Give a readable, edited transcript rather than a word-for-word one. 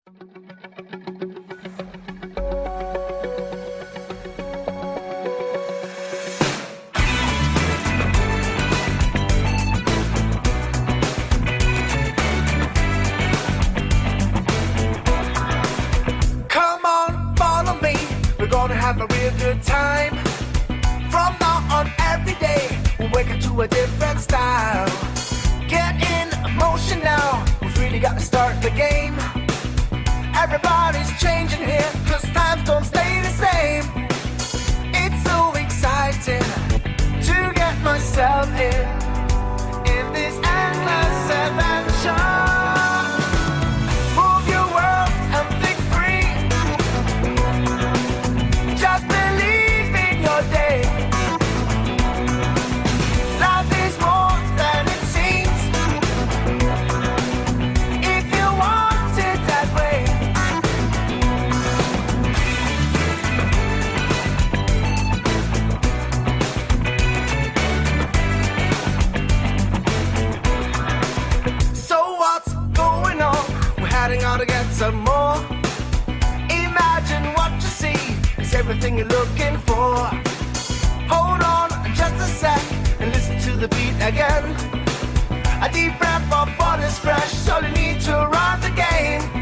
Come on, follow me. We're gonna have a real good time. From now on, every day, we'll wake up to a different style. Get in motion now. We've really got to start the game. Everybody's changing here, 'cause times don't stay the same. It's so exciting to get myself in this endless adventure. Move your world and think free. Just believe in your day. Life is more than it seems, if you want it that way. So what's going on? We're heading out to get some more. Imagine what you see is everything you're looking for. Hold on just a sec and listen to the beat again. A deep breath of what is fresh is all you need to run the game.